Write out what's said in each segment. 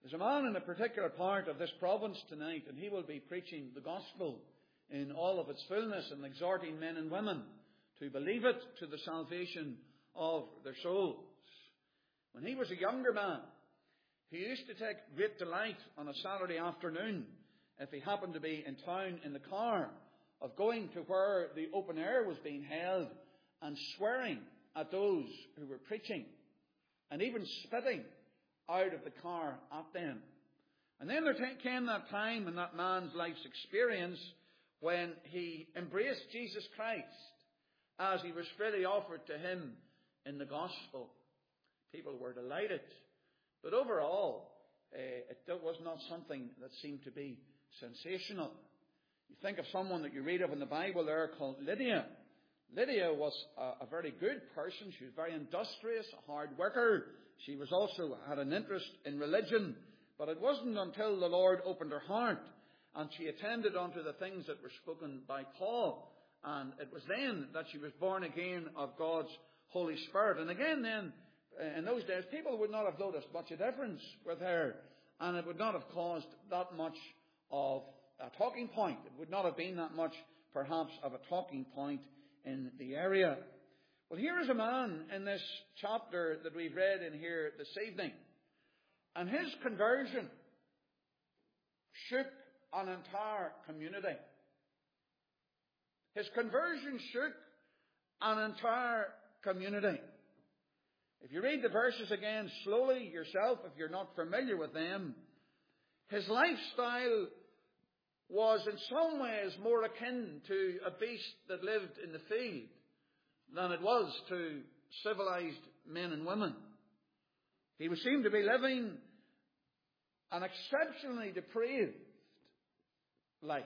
There's a man in a particular part of this province tonight, and he will be preaching the gospel in all of its fullness and exhorting men and women to believe it to the salvation of their souls. When he was a younger man, he used to take great delight on a Saturday afternoon, if he happened to be in town in the car, of going to where the open air was being held and swearing at those who were preaching, and even spitting out of the car at them. And then there came that time in that man's life's experience when he embraced Jesus Christ as he was freely offered to him in the gospel. People were delighted. But overall, it was not something that seemed to be sensational. You think of someone that you read of in the Bible there called Lydia. Lydia was a very good person. She was very industrious, a hard worker. She was also had an interest in religion. But it wasn't until the Lord opened her heart and she attended unto the things that were spoken by Paul. And it was then that she was born again of God's Holy Spirit. And again then, in those days, people would not have noticed much a difference with her. And it would not have caused that much of a talking point. It would not have been that much, perhaps, of a talking point in the area. Well, here is a man in this chapter that we've read in here this evening. And his conversion shook an entire community. His conversion shook an entire community. If you read the verses again slowly yourself, if you're not familiar with them, his lifestyle was in some ways more akin to a beast that lived in the field than it was to civilized men and women. He seemed to be living an exceptionally depraved life.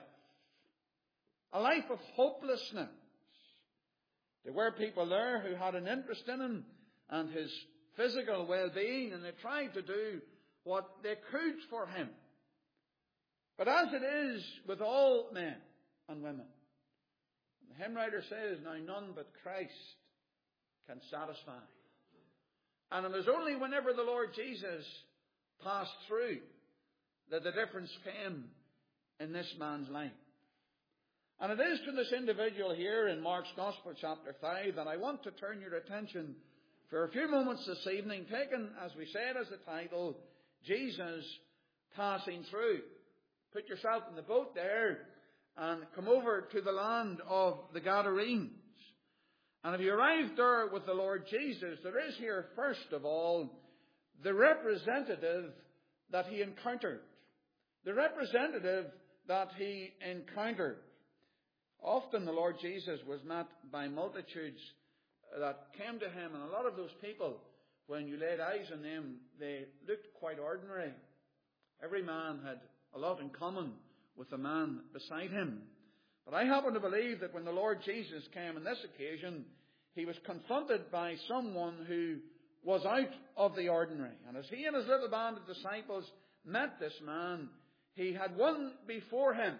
A life of hopelessness. There were people there who had an interest in him and his physical well-being, and they tried to do what they could for him. But as it is with all men and women, the hymn writer says, now none but Christ can satisfy. And it was only whenever the Lord Jesus passed through that the difference came in this man's life. And it is to this individual here in Mark's Gospel chapter 5 that I want to turn your attention for a few moments this evening, taken, as we said, as the title, Jesus Passing Through. Put yourself in the boat there and come over to the land of the Gadarenes. And if you arrive there with the Lord Jesus, there is here, first of all, the representative that he encountered. The representative that he encountered. Often the Lord Jesus was met by multitudes that came to him, and a lot of those people, when you laid eyes on them, they looked quite ordinary. Every man had a lot in common with the man beside him. But I happen to believe that when the Lord Jesus came on this occasion, he was confronted by someone who was out of the ordinary. And as he and his little band of disciples met this man, he had one before him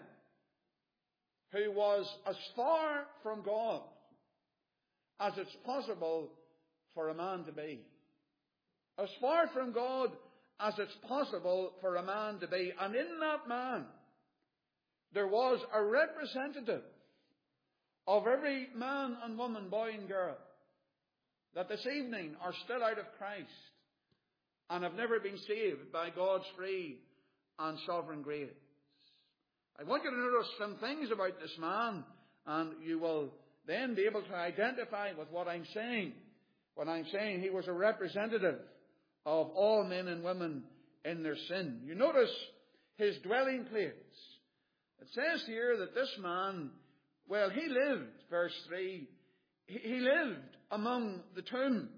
who was as far from God as it's possible for a man to be. As far from God as it's possible for a man to be. And in that man, there was a representative of every man and woman, boy and girl, that this evening are still out of Christ and have never been saved by God's free and sovereign grace. I want you to notice some things about this man, and you will then be able to identify with what I'm saying when I'm saying he was a representative of all men and women in their sin. You notice his dwelling place. It says here that this man, well, he lived, verse 3, he lived among the tombs.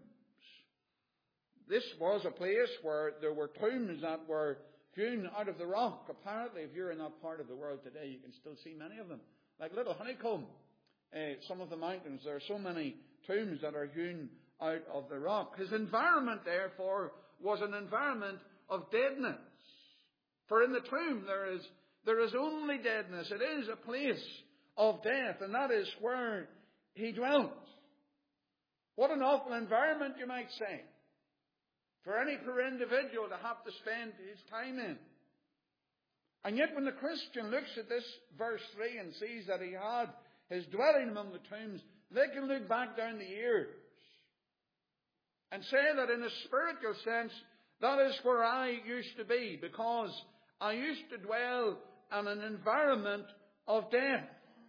This was a place where there were tombs that were hewn out of the rock. Apparently, if you're in that part of the world today, you can still see many of them. Like little honeycomb. Some of the mountains, there are so many tombs that are hewn out of the rock. His environment, therefore, was an environment of deadness. For in the tomb there is only deadness. It is a place of death, and that is where he dwelt. What an awful environment, you might say. for any poor individual to have to spend his time in. And yet when the Christian looks at this verse 3 and sees that he had his dwelling among the tombs, they can look back down the years and say that in a spiritual sense, that is where I used to be, because I used to dwell in an environment of death.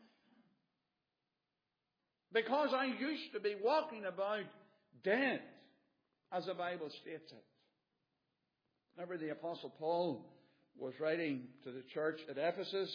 Because I used to be walking about dead, as the Bible states it. Whenever the Apostle Paul was writing to the church at Ephesus,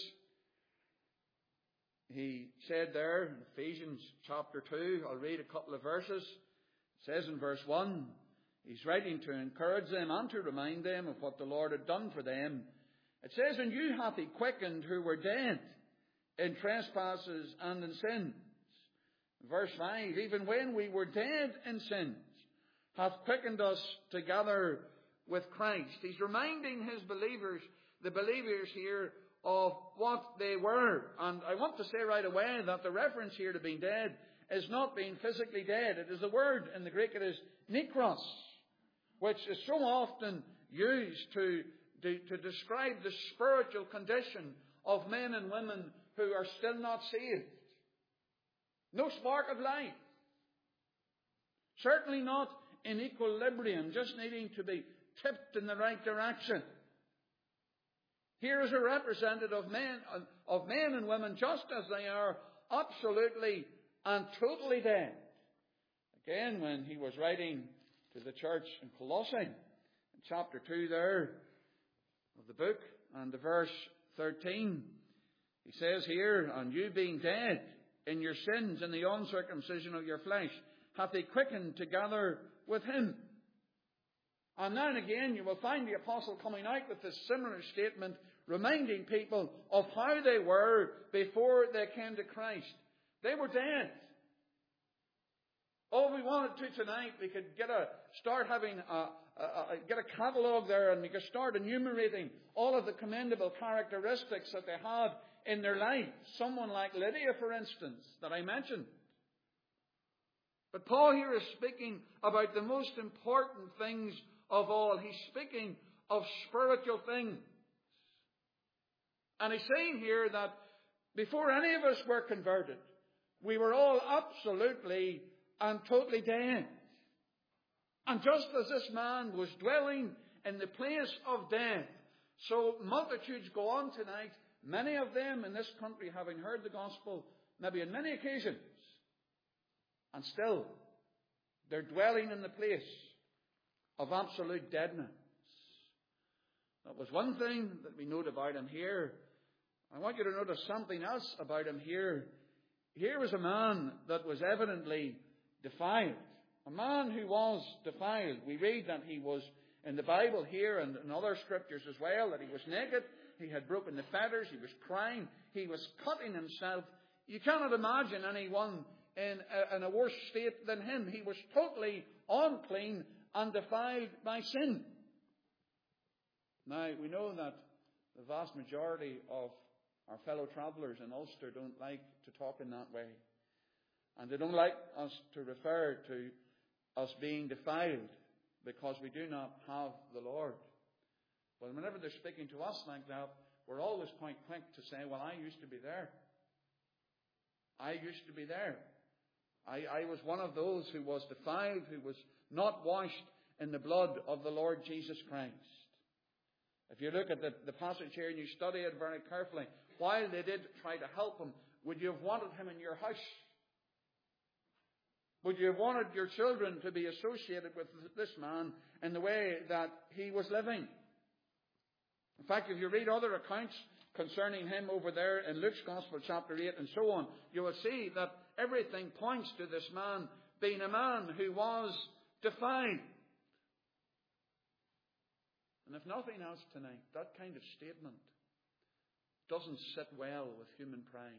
he said there in Ephesians chapter 2, I'll read a couple of verses. It says in verse 1, he's writing to encourage them and to remind them of what the Lord had done for them. It says, "And you hath he quickened who were dead in trespasses and in sins." Verse 5, "Even when we were dead in sins, hath quickened us together with Christ." He's reminding his believers, the believers here, of what they were. And I want to say right away that the reference here to being dead is not being physically dead. It is the word in the Greek, it is nekros, which is so often used to describe the spiritual condition of men and women who are still not saved. No spark of life. Certainly not in equilibrium, just needing to be tipped in the right direction. Here is a representative of men and women just as they are, absolutely and totally dead. Again, when he was writing to the church in Colossae, in chapter 2 there of the book, and the verse 13, he says here, "And you being dead in your sins and the uncircumcision of your flesh, hath he quickened together with him." And now and again you will find the apostle coming out with this similar statement, reminding people of how they were before they came to Christ. They were dead. Oh, if we wanted to tonight, we could get a catalogue there, and we could start enumerating all of the commendable characteristics that they had in their life. Someone like Lydia, for instance, that I mentioned. But Paul here is speaking about the most important things of all. He's speaking of spiritual things. And he's saying here that before any of us were converted, we were all absolutely and totally dead. And just as this man was dwelling in the place of death, so multitudes go on tonight, many of them in this country having heard the gospel, maybe on many occasions, and still they're dwelling in the place of absolute deadness. That was one thing that we note about him here. I want you to notice something else about him here. Here was a man that was evidently defiled. A man who was defiled. We read that he was, in the Bible here and in other scriptures as well, that he was naked. He had broken the fetters. He was crying. He was cutting himself. You cannot imagine anyone in a worse state than him. He was totally unclean and defiled by sin. Now, we know that the vast majority of our fellow travellers in Ulster don't like to talk in that way. And they don't like us to refer to us being defiled because we do not have the Lord. Well, whenever they're speaking to us like that, we're always quite quick to say, well, I used to be there. I used to be there. I was one of those who was defiled, who was not washed in the blood of the Lord Jesus Christ. If you look at the passage here and you study it very carefully, while they did try to help him, would you have wanted him in your house? Would you have wanted your children to be associated with this man in the way that he was living? In fact, if you read other accounts concerning him over there in Luke's Gospel, chapter 8, and so on, you will see that everything points to this man being a man who was defiled. And if nothing else tonight, that kind of statement doesn't sit well with human pride.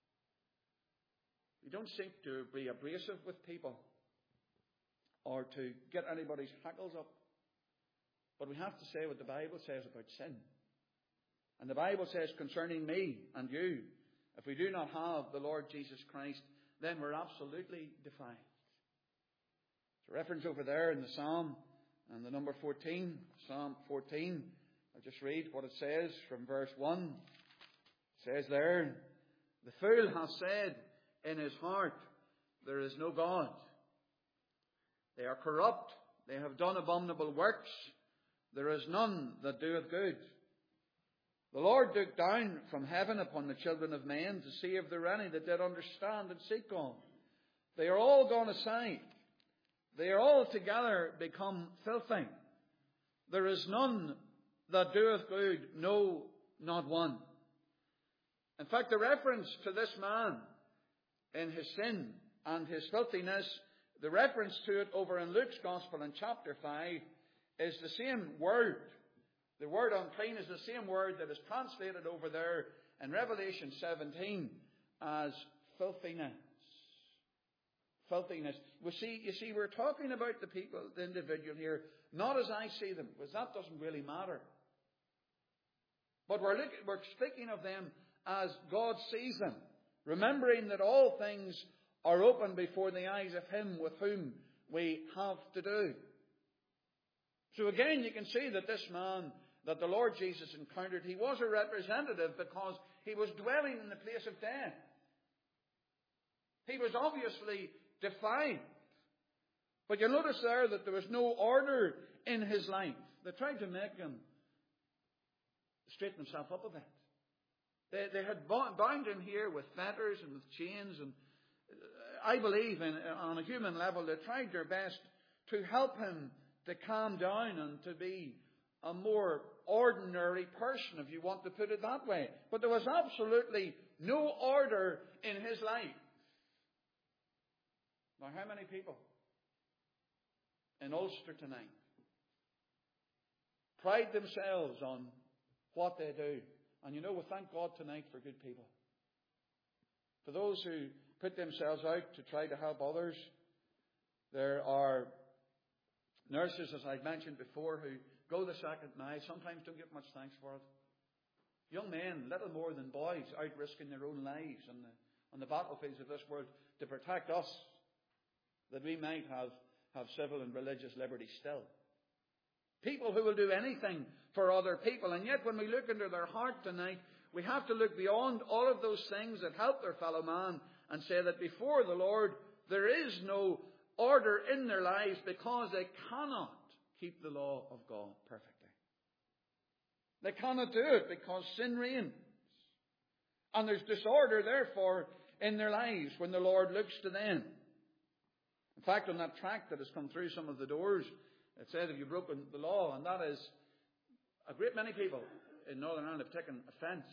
We don't seek to be abrasive with people or to get anybody's hackles up. But we have to say what the Bible says about sin. And the Bible says concerning me and you, if we do not have the Lord Jesus Christ, then we're absolutely defiled. There's a reference over there in the Psalm, And the number 14, Psalm 14, I'll just read what it says from verse 1. It says there, "The fool hath said in his heart, there is no God. They are corrupt, they have done abominable works. There is none that doeth good. The Lord looked down from heaven upon the children of men to see if there were any that did understand and seek God. They are all gone aside. They are all together become filthy. There is none that doeth good, no, not one." In fact, the reference to this man in his sin and his filthiness, the reference to it over in Luke's Gospel in chapter 5 is the same word. The word unclean is the same word that is translated over there in Revelation 17 as filthiness. Filthiness. You see, we're talking about the people, the individual here, not as I see them, because that doesn't really matter. But we're speaking of them as God sees them, remembering that all things are open before the eyes of Him with whom we have to do. So again, you can see that this man that the Lord Jesus encountered, he was a representative because he was dwelling in the place of death. He was obviously defiant. But you'll notice there that there was no order in his life. They tried to make him straighten himself up a bit. They had bound him here with fetters and with chains, and I believe on a human level they tried their best to help him to calm down and to be a more ordinary person, if you want to put it that way. But there was absolutely no order in his life. Now, how many people in Ulster tonight pride themselves on what they do? And you know, we thank God tonight for good people. For those who put themselves out to try to help others. There are nurses, as I've mentioned before, who go the second mile, sometimes don't get much thanks for it. Young men, little more than boys, out risking their own lives on the battlefields of this world to protect us, that we might have civil and religious liberty still. People who will do anything for other people. And yet when we look into their heart tonight, we have to look beyond all of those things that help their fellow man and say that before the Lord there is no order in their lives because they cannot keep the law of God perfectly. They cannot do it because sin reigns. And there's disorder, therefore, in their lives when the Lord looks to them. In fact, on that tract that has come through some of the doors, it says, "Have you broken the law?" And that is, a great many people in Northern Ireland have taken offence.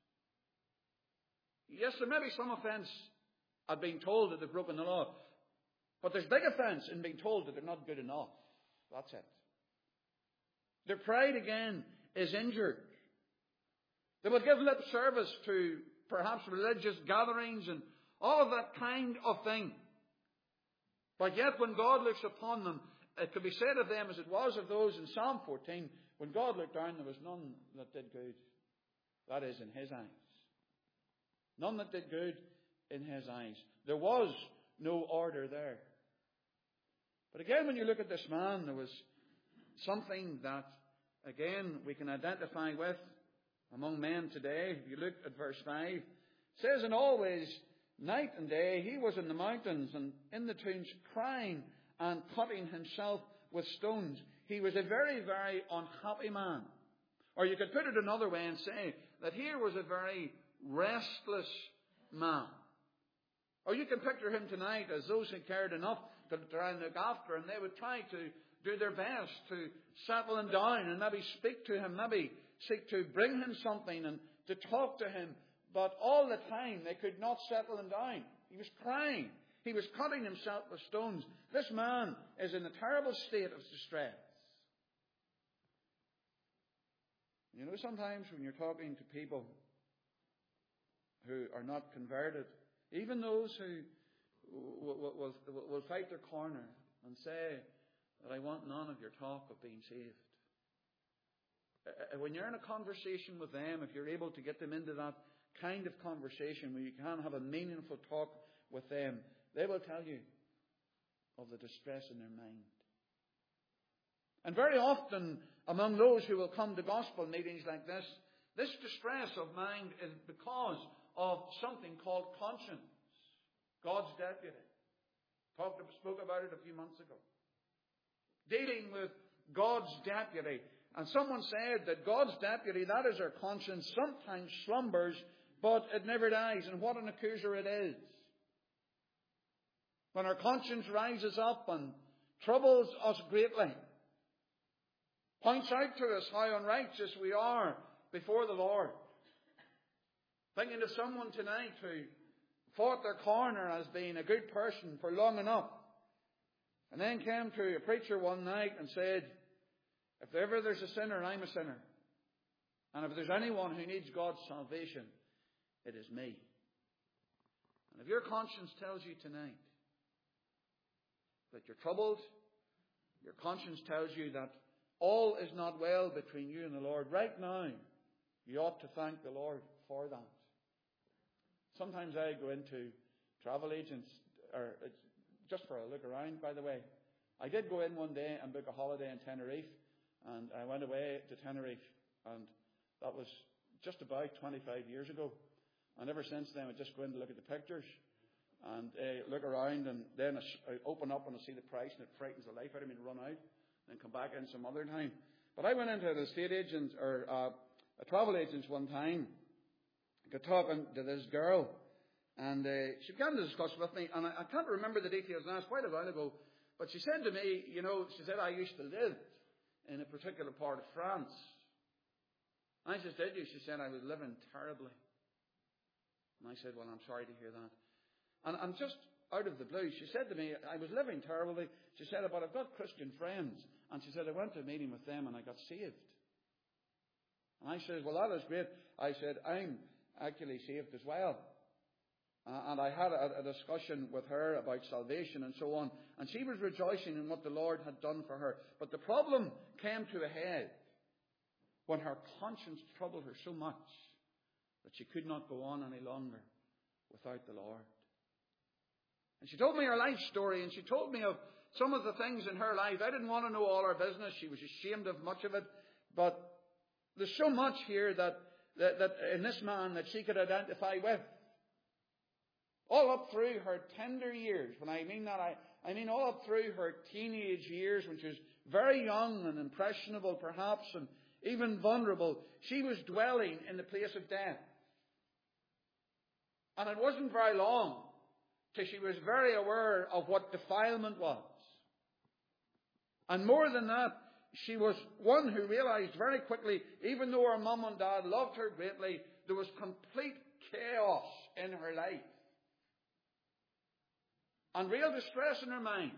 Yes, there may be some offence at being told that they've broken the law. But there's big offence in being told that they're not good enough. That's it. Their pride, again, is injured. They will give lip service to perhaps religious gatherings and all of that kind of thing. But yet when God looks upon them, it could be said of them as it was of those in Psalm 14, when God looked down, there was none that did good. That is, in His eyes. None that did good in His eyes. There was no order there. But again, when you look at this man, there was something that, again, we can identify with among men today. If you look at verse 5, it says, "And always, night and day, he was in the mountains and in the tombs, crying and cutting himself with stones." He was a very, very unhappy man. Or you could put it another way and say that here was a very restless man. Or you can picture him tonight as those who cared enough to try and look after him. They would try to do their best to settle him down and maybe speak to him, maybe seek to bring him something and to talk to him. But all the time they could not settle him down. He was crying. He was cutting himself with stones. This man is in a terrible state of distress. You know, sometimes when you're talking to people who are not converted, even those who will fight their corner and say that I want none of your talk of being saved. When you're in a conversation with them, if you're able to get them into that kind of conversation where you can have a meaningful talk with them, they will tell you of the distress in their mind. And very often among those who will come to gospel meetings like this distress of mind is because of something called conscience. God's deputy. Spoke about it a few months ago. Dealing with God's deputy. And someone said that God's deputy, that is our conscience, sometimes slumbers, but it never dies. And what an accuser it is. When our conscience rises up and troubles us greatly, points out to us how unrighteous we are before the Lord. Thinking of someone tonight who fought their corner as being a good person for long enough, and then came to a preacher one night and said, if ever there's a sinner, I'm a sinner. And if there's anyone who needs God's salvation, it is me. And if your conscience tells you tonight that you're troubled, your conscience tells you that all is not well between you and the Lord, right now, you ought to thank the Lord for that. Sometimes I go into travel agents, or just for a look around, by the way. I did go in one day and book a holiday in Tenerife, and I went away to Tenerife, and that was just about 25 years ago. And ever since then, I just go in to look at the pictures and look around, and then I open up and I see the price, and it frightens the life out of me to run out and come back in some other time. But I went into an estate agent or a travel agent one time, got talking to this girl, and she began to discuss with me, and I can't remember the details now, it's quite a while ago, but she said to me, she said, I used to live in a particular part of France. And I said, did you? She said, I was living terribly. And I said, well, I'm sorry to hear that. And just out of the blue, she said to me, I was living terribly. She said, but I've got Christian friends. And she said, I went to a meeting with them and I got saved. And I said, well, that is great. I said, I'm actually saved as well. And I had a discussion with her about salvation and so on. And she was rejoicing in what the Lord had done for her. But the problem came to a head when her conscience troubled her so much that she could not go on any longer without the Lord. And she told me her life story, and she told me of some of the things in her life. I didn't want to know all her business. She was ashamed of much of it. But there's so much here that in this man that she could identify with. All up through her tender years. When I mean that, I mean all up through her teenage years, when she was very young and impressionable perhaps, and even vulnerable, she was dwelling in the place of death. And it wasn't very long till she was very aware of what defilement was. And more than that, she was one who realized very quickly, even though her mum and dad loved her greatly, there was complete chaos in her life. And real distress in her mind.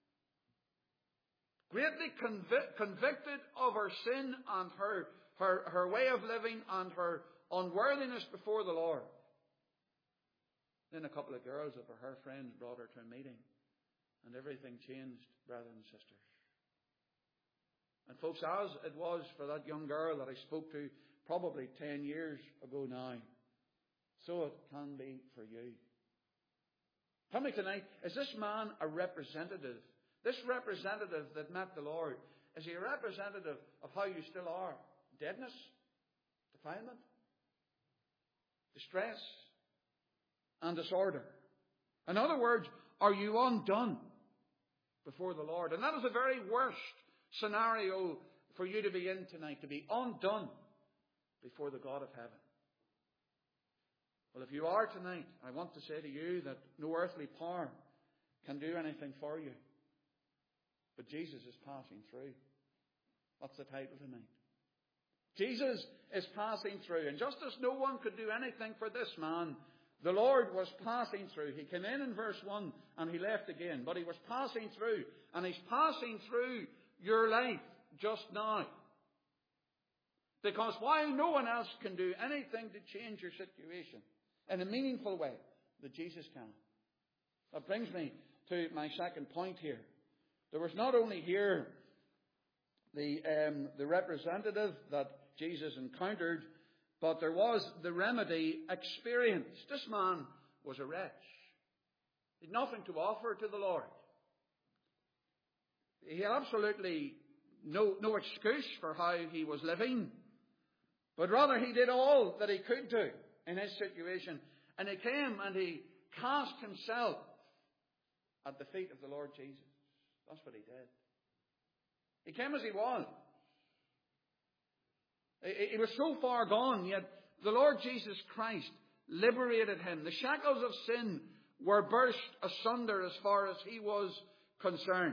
Greatly convicted of her sin and her way of living and her unworthiness before the Lord. Then a couple of girls of her friends brought her to a meeting. And everything changed, brothers and sisters. And folks, as it was for that young girl that I spoke to probably 10 years ago now, so it can be for you. Tell me tonight, is this man a representative? This representative that met the Lord, is he a representative of how you still are? Deadness? Defilement? Distress? And disorder? In other words, are you undone before the Lord? And that is the very worst scenario for you to be in tonight, to be undone before the God of heaven. Well, if you are tonight, I want to say to you that no earthly power can do anything for you. But Jesus is passing through. That's the title tonight. Jesus is passing through. And just as no one could do anything for this man, the Lord was passing through. He came in verse 1 and he left again. But he was passing through. And he's passing through your life just now. Because while no one else can do anything to change your situation in a meaningful way, that Jesus can. That brings me to my second point here. There was not only here the representative that Jesus encountered, but there was the remedy experienced. This man was a wretch. He had nothing to offer to the Lord. He had absolutely no excuse for how he was living, but rather he did all that he could do in his situation. And he came and he cast himself at the feet of the Lord Jesus. That's what he did. He came as he was. He was so far gone, yet the Lord Jesus Christ liberated him. The shackles of sin were burst asunder as far as he was concerned.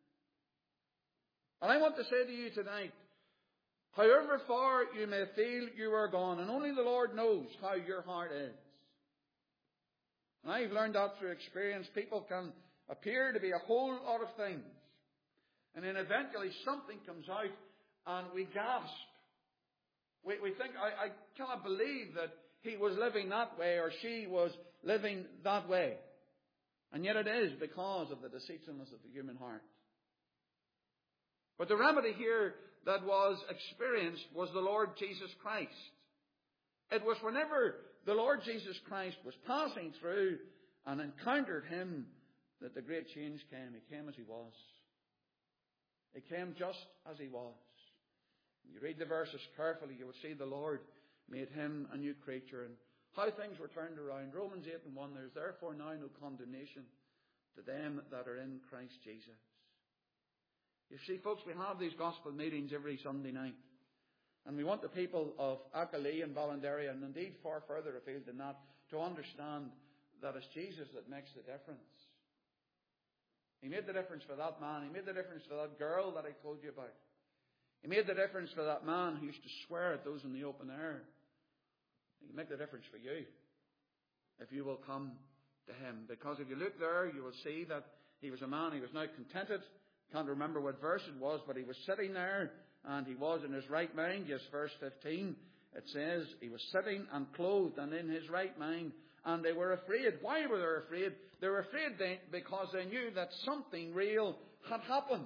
And I want to say to you tonight, however far you may feel you are gone, and only the Lord knows how your heart is. And I've learned that through experience. People can appear to be a whole lot of things. And then eventually something comes out and we gasp. We think, I cannot believe that he was living that way or she was living that way. And yet it is because of the deceitfulness of the human heart. But the remedy here that was experienced was the Lord Jesus Christ. It was whenever the Lord Jesus Christ was passing through and encountered him that the great change came. He came as he was. He came just as he was. When you read the verses carefully, you will see the Lord made him a new creature and how things were turned around. Romans 8:1, there's therefore now no condemnation to them that are in Christ Jesus. You see, folks, we have these gospel meetings every Sunday night. And we want the people of Achilea and Ballinderry, and indeed far further afield than that, to understand that it's Jesus that makes the difference. He made the difference for that man. He made the difference for that girl that I told you about. He made the difference for that man who used to swear at those in the open air. He can make the difference for you if you will come to him. Because if you look there, you will see that he was a man. He was now contented. Can't remember what verse it was, but he was sitting there and he was in his right mind. Yes, verse 15, it says he was sitting and clothed and in his right mind. And they were afraid. Why were they afraid? They were afraid because they knew that something real had happened.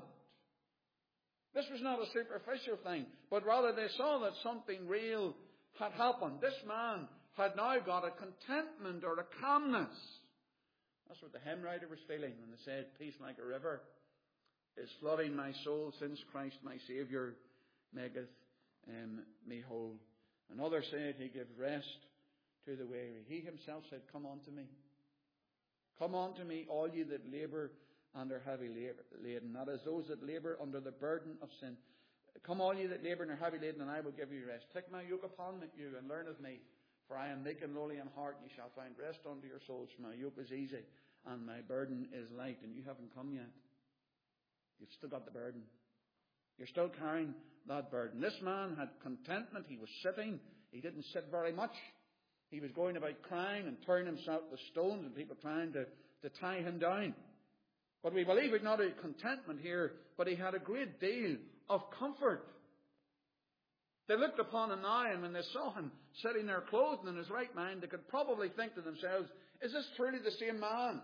This was not a superficial thing, but rather they saw that something real had happened. This man had now got a contentment or a calmness. That's what the hymn writer was feeling when they said, peace like a river is flooding my soul since Christ my Saviour maketh me whole. Another said he gave rest to the weary. He himself said, come unto me. Come unto me, all ye that labour and are heavy laden. That is, those that labour under the burden of sin. Come all ye that labour and are heavy laden, and I will give you rest. Take my yoke upon you and learn of me. For I am meek and lowly in heart, and ye shall find rest unto your souls. For my yoke is easy, and my burden is light. And you haven't come yet. You've still got the burden. You're still carrying that burden. This man had contentment. He was sitting. He didn't sit very much. He was going about crying and turning himself to stones and people trying to tie him down. But we believe it's not a contentment here, but he had a great deal of comfort. They looked upon him now, and when they saw him sitting there clothed in his right mind, they could probably think to themselves, is this truly the same man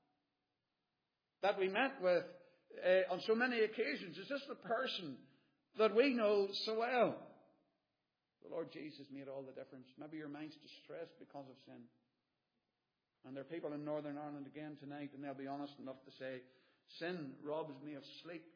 that we met with on so many occasions? Is this the person that we know so well? The Lord Jesus made all the difference. Maybe your mind's distressed because of sin. And there are people in Northern Ireland again tonight, and they'll be honest enough to say, sin robs me of sleep.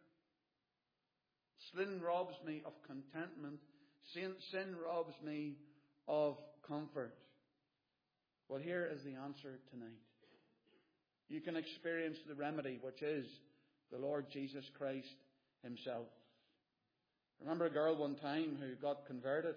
Sin robs me of contentment. Sin robs me of comfort. Well, here is the answer tonight. You can experience the remedy, which is the Lord Jesus Christ himself. Remember a girl one time who got converted,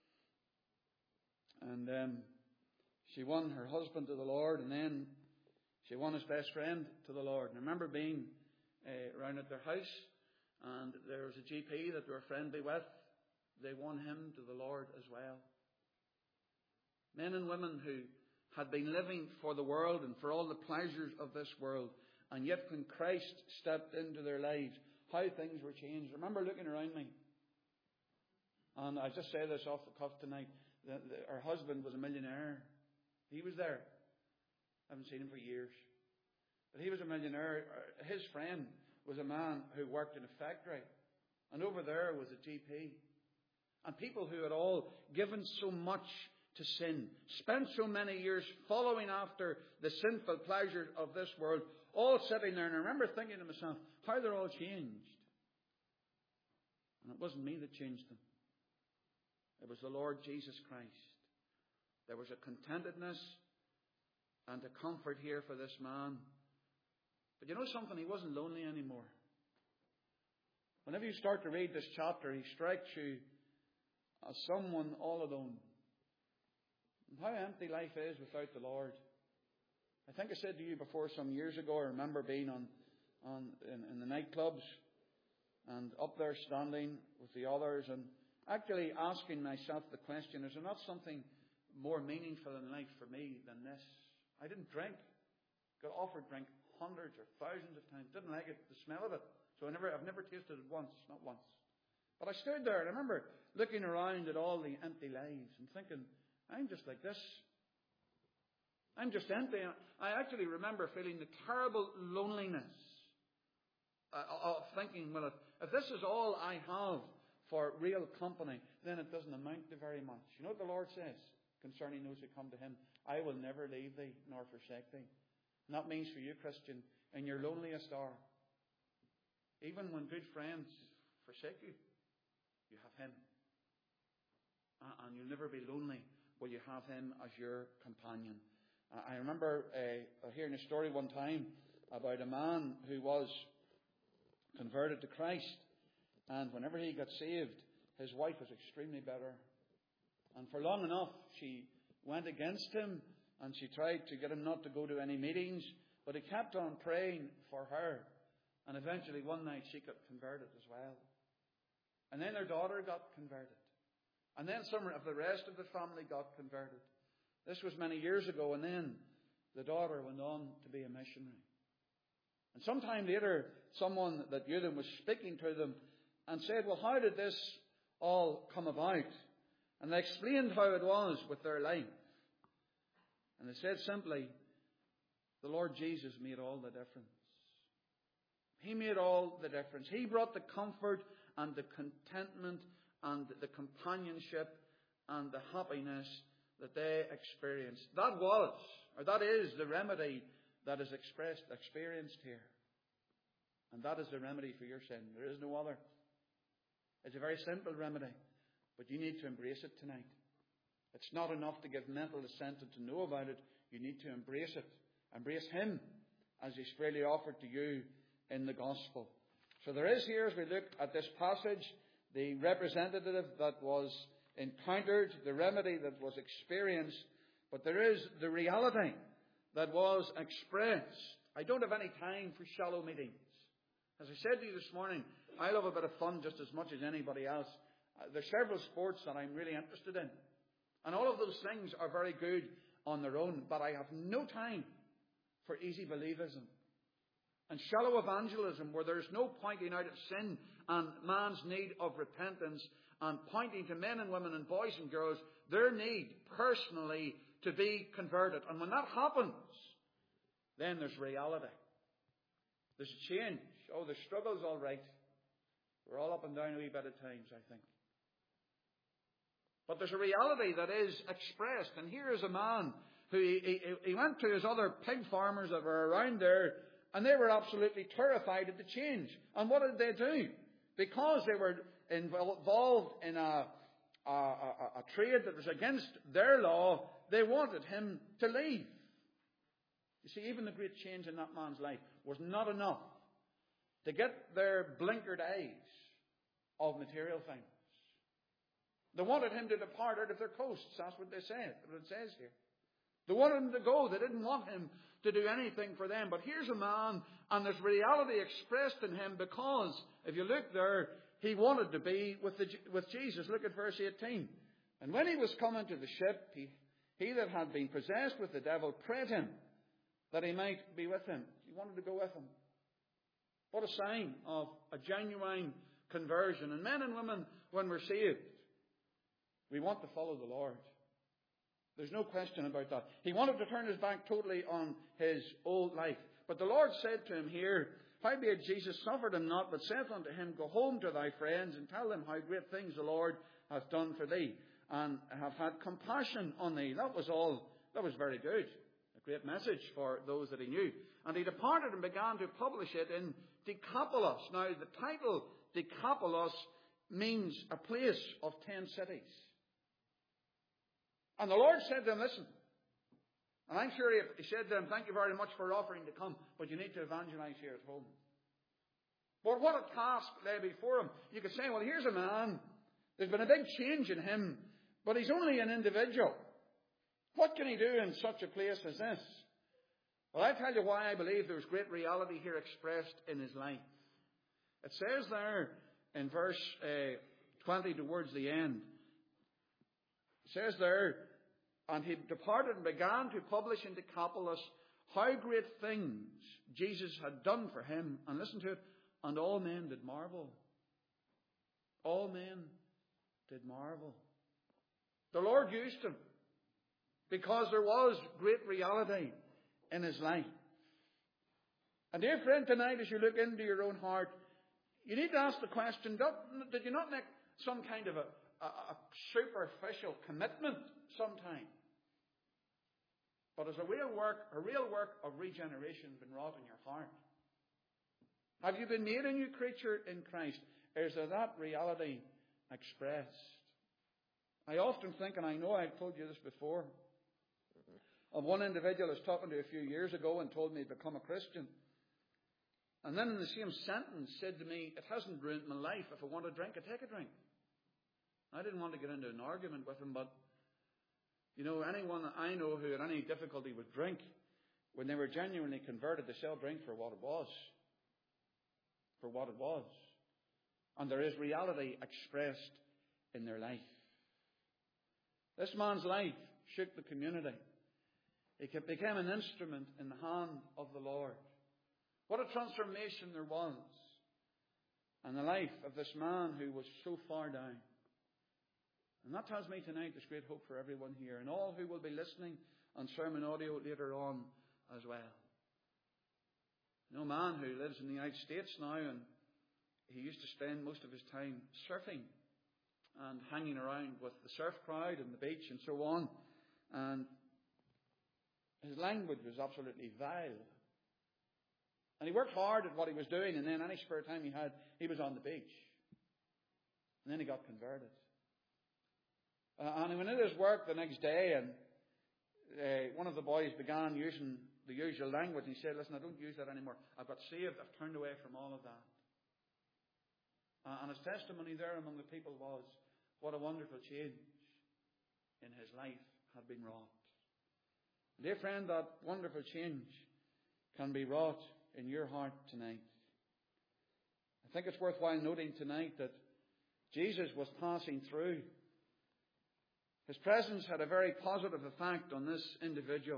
and she won her husband to the Lord, and then she won his best friend to the Lord. And I remember being around at their house, and there was a GP that they were friendly with. They won him to the Lord as well. Men and women who had been living for the world and for all the pleasures of this world, and yet when Christ stepped into their lives, how things were changed. I remember looking around me, and I just say this off the cuff tonight. Her husband was a millionaire. He was there. I haven't seen him for years. But he was a millionaire. His friend was a man who worked in a factory. And over there was a GP. And people who had all given so much to sin, spent so many years following after the sinful pleasures of this world, all sitting there. And I remember thinking to myself, how they're all changed. And it wasn't me that changed them. It was the Lord Jesus Christ. There was a contentedness and a comfort here for this man. But you know something? He wasn't lonely anymore. Whenever you start to read this chapter, he strikes you as someone all alone. And how empty life is without the Lord. I think I said to you before some years ago, I remember being in the nightclubs and up there standing with the others and actually asking myself the question, is there not something more meaningful in life for me than this? I didn't drink. Got offered drink hundreds or thousands of times. Didn't like it, the smell of it. So I've never tasted it once, not once. But I stood there and I remember looking around at all the empty lives and thinking, I'm just like this. I'm just empty. I actually remember feeling the terrible loneliness of thinking, well, if this is all I have for real company, then it doesn't amount to very much. You know what the Lord says concerning those who come to Him? I will never leave thee nor forsake thee. And that means for you, Christian, in your loneliest hour, even when good friends forsake you, you have Him. And you'll never be lonely will you have Him as your companion. I remember hearing a story one time about a man who was converted to Christ. And whenever he got saved, his wife was extremely bitter. And for long enough, she went against him and she tried to get him not to go to any meetings. But he kept on praying for her. And eventually one night she got converted as well. And then her daughter got converted. And then some of the rest of the family got converted. This was many years ago. And then the daughter went on to be a missionary. And sometime later, someone that knew them was speaking to them and said, well, how did this all come about? And they explained how it was with their life. And they said simply, the Lord Jesus made all the difference. He made all the difference. He brought the comfort and the contentment and the companionship and the happiness that they experienced. That is the remedy that is experienced here. And that is the remedy for your sin. There is no other. It's a very simple remedy, but you need to embrace it tonight. It's not enough to give mental assent and to know about it. You need to embrace it. Embrace Him as He's freely offered to you in the gospel. So there is here, as we look at this passage, the representative that was encountered, the remedy that was experienced, but there is the reality that was expressed. I don't have any time for shallow meetings. As I said to you this morning, I love a bit of fun just as much as anybody else. There's several sports that I'm really interested in. And all of those things are very good on their own. But I have no time for easy believism and shallow evangelism where there's no pointing out of sin and man's need of repentance and pointing to men and women and boys and girls their need personally to be converted. And when that happens, then there's reality. There's a change. Oh, the struggle's all right. We're all up and down a wee bit at times, I think. But there's a reality that is expressed. And here is a man who he went to his other pig farmers that were around there, and they were absolutely terrified at the change. And what did they do? Because they were involved in a trade that was against their law, they wanted him to leave. You see, even the great change in that man's life was not enough to get their blinkered eyes of material things. They wanted him to depart out of their coasts. That's what they said. What it says here. They wanted him to go. They didn't want him to do anything for them. But here's a man, and there's reality expressed in him because, if you look there, he wanted to be with Jesus. Look at verse 18. And when he was come into the ship, he that had been possessed with the devil prayed him that he might be with him. He wanted to go with him. What a sign of a genuine conversion. And men and women, when we're saved, we want to follow the Lord. There's no question about that. He wanted to turn his back totally on his old life. But the Lord said to him here, howbeit Jesus suffered him not, but saith unto him, go home to thy friends and tell them how great things the Lord hath done for thee, and have had compassion on thee. That was all. That was very good. A great message for those that he knew. And he departed and began to publish it in Decapolis. Now, the title Decapolis means a place of 10 cities. And the Lord said to him, listen, and I'm sure he said to him, thank you very much for offering to come, but you need to evangelize here at home. But what a task lay before him. You could say, well, here's a man. There's been a big change in him, but he's only an individual. What can he do in such a place as this? Well, I'll tell you why I believe there's great reality here expressed in his life. It says there in verse 20 towards the end, it says there, and he departed and began to publish in Decapolis how great things Jesus had done for him. And listen to it, and all men did marvel. All men did marvel. The Lord used him because there was great reality in his life. And dear friend, tonight as you look into your own heart, you need to ask the question, did you not make some kind of a superficial commitment sometime? But has a real work of regeneration been wrought in your heart? Have you been made a new creature in Christ? Is there that reality expressed? I often think, and I know I've told you this before, of one individual I was talking to a few years ago and told me he'd become a Christian. And then in the same sentence said to me, it hasn't ruined my life. If I want a drink, I take a drink. I didn't want to get into an argument with him, but you know, anyone that I know who had any difficulty with drink, when they were genuinely converted, they sell drink for what it was. For what it was. And there is reality expressed in their life. This man's life shook the community. He became an instrument in the hand of the Lord. What a transformation there was in the life of this man who was so far down. And that tells me tonight there's great hope for everyone here and all who will be listening on sermon audio later on as well. You know, a man who lives in the United States now, and he used to spend most of his time surfing and hanging around with the surf crowd and the beach and so on. And his language was absolutely vile. And he worked hard at what he was doing, and then any spare time he had, he was on the beach. And then he got converted. And he went into his work the next day, and one of the boys began using the usual language. And he said, listen, I don't use that anymore. I've got saved. I've turned away from all of that. And his testimony there among the people was, what a wonderful change in his life had been wrought. Dear friend, that wonderful change can be wrought in your heart tonight. I think it's worthwhile noting tonight that Jesus was passing through. His presence had a very positive effect on this individual.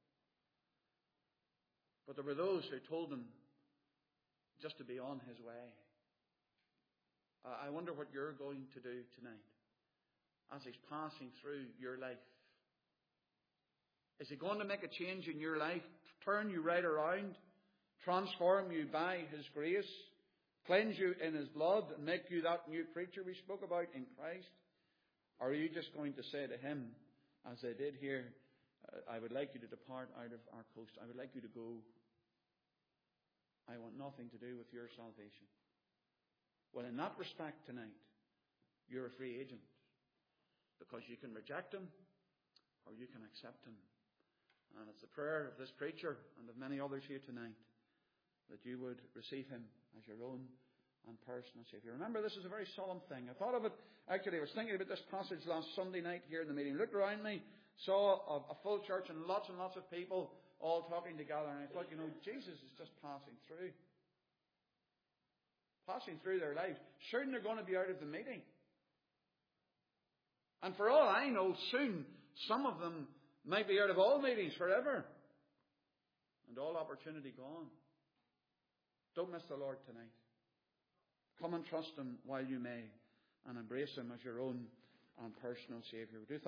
But there were those who told him just to be on his way. I wonder what you're going to do tonight as he's passing through your life. Is he going to make a change in your life, turn you right around, transform you by his grace, cleanse you in his blood, and make you that new creature we spoke about in Christ? Or are you just going to say to him, as they did here, I would like you to depart out of our coast. I would like you to go. I want nothing to do with your salvation. Well, in that respect tonight, you're a free agent. Because you can reject him or you can accept him. And it's the prayer of this preacher and of many others here tonight that you would receive him as your own and personal Savior. Remember, this is a very solemn thing. I thought of it, actually, I was thinking about this passage last Sunday night here in the meeting. Looked around me, saw a full church and lots of people all talking together. And I thought, you know, Jesus is just passing through. Passing through their lives. Soon they're going to be out of the meeting. And for all I know, soon some of them might be out of all meetings forever. And all opportunity gone. Don't miss the Lord tonight. Come and trust him while you may. And embrace him as your own and personal Savior.